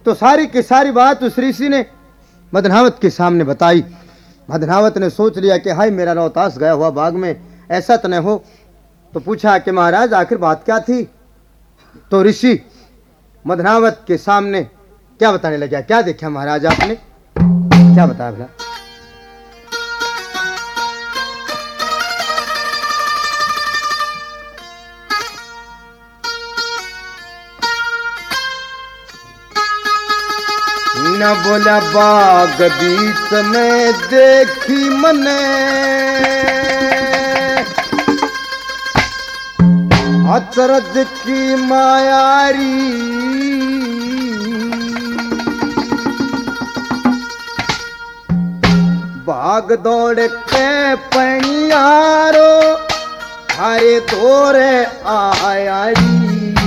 तो सारी की सारी बात उस ऋषि ने मदनावत के सामने बताई। मदनावत ने सोच लिया कि हाय मेरा रोहतास गया हुआ बाग में ऐसा तो नहीं हो। तो पूछा कि महाराज आखिर बात क्या थी। तो ऋषि मदनावत के सामने क्या बताने लगा। क्या देखा महाराज आपने, क्या बताया भला। न बोला बाग बीच में देखी मने अचरज की मायारी। भाग दौड़ के पनियारो हरे दौरे आयारी।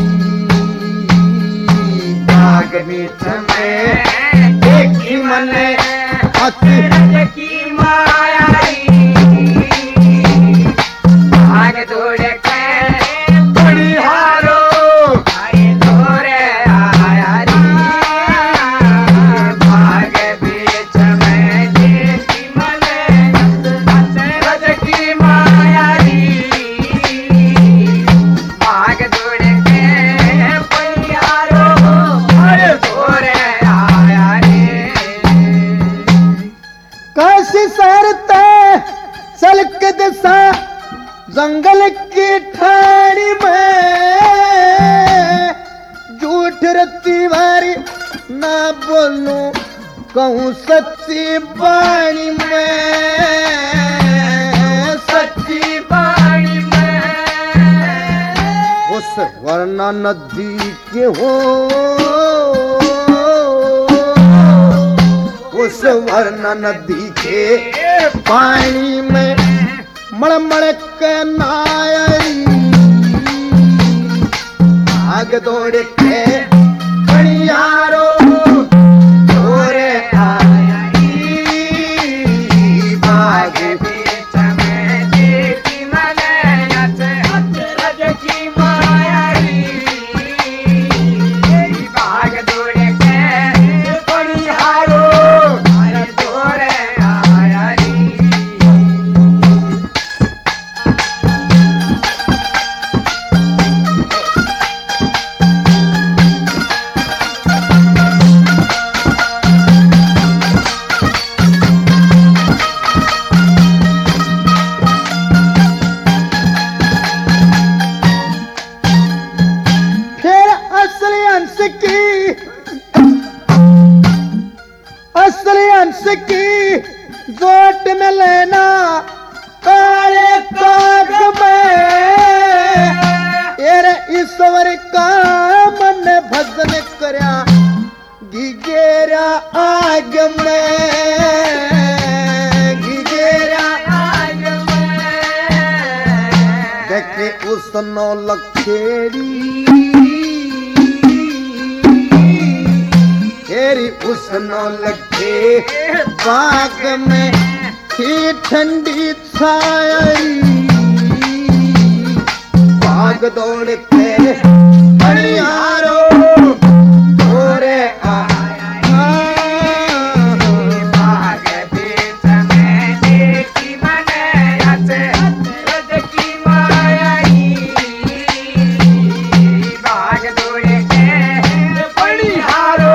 बाग बीच में देखी मने अचरज की मायारी। भाग दौड़ जंगल की ठाणी में झूठ रत्ती वारी ना बोलूं कहूँ सच्ची बाणी में। सच्ची बाणी में उस वरना नदी के हो, उस वरना नदी के पानी में मड़मड़ के नायरी। भाग दौड़ के पनियारो दौरे आयारी। भाग बीच में देखी मने अचरज की मायारी। भाग दौड़ के पनियारो दौरे आयारी। की जोट में लेना काले काग में तेरे ईश्वर का मन भजन करया गिगेरा आग में। गिगेरा आग में देखे उस नौ लखेरी। तेरी उस नौ लखे बाग में थी ठंडी छाई। भाग दौड़ के पनियारो दौरे आया। भाग बीच में देखी मने अचरज की मायारी। भाग दौड़ के पनियारो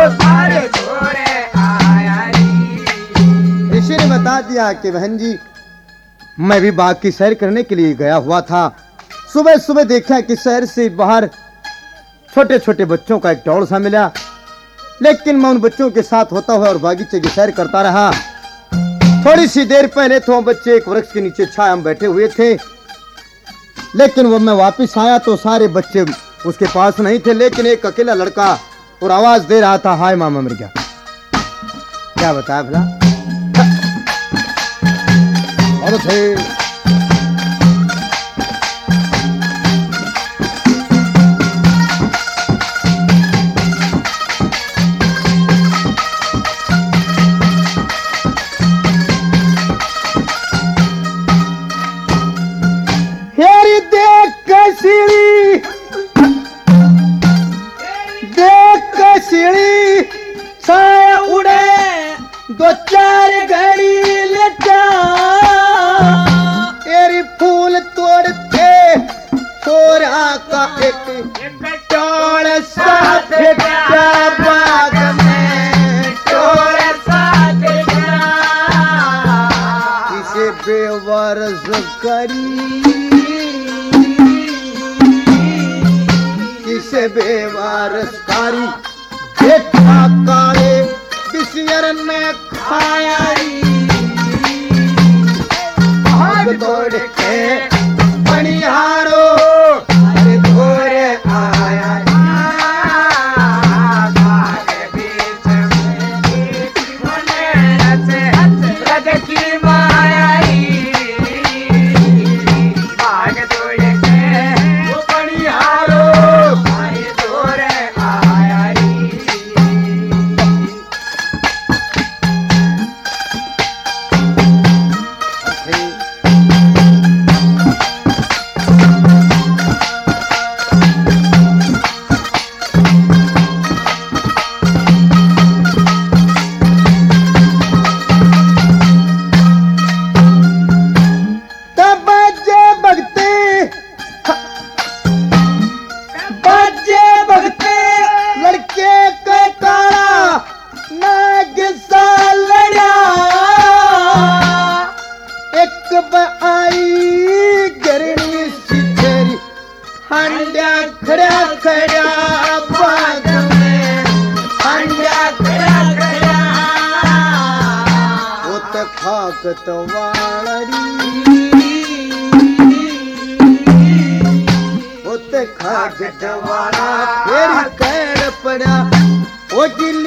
ऋषि ने बता दिया कि बहन जी मैं भी बाग की सैर करने के लिए गया हुआ था। सुबह सुबह देखा कि शहर से बाहर छोटे छोटे बच्चों का एक टोल सा मिला, लेकिन मैं उन बच्चों के साथ होता हुआ और बागीचे की सैर करता रहा। थोड़ी सी देर पहले तो बच्चे एक वृक्ष के नीचे छाया में बैठे हुए थे, लेकिन वो मैं वापस आया तो सारे बच्चे उसके पास नहीं थे, लेकिन एक अकेला लड़का और आवाज दे रहा था हाय मामा मर गया। क्या बताया भला। और थे हेरी देख कसीड़ी, देख कसीड़ी दो चार घड़ी लेटा तेरी फूल तोड़ते छोरा का एक टोल सा फेंका बाग में टोल सा फेंका किसे बेवारस करी किसे बेवारस कारी देखा काले बिसियर में खाया भाग दौड़ के बनिहारो अरे घोरे आया भाग बीच में रज की माया भाग दौड़ के बनिहारो अरे घोरे आया हंड्या खड़ा खड़ा बाग में हंड्या खड़ा खड़ा वो तो खाकत वाली वो तो खाकत वाला फिर कर पड़ा वो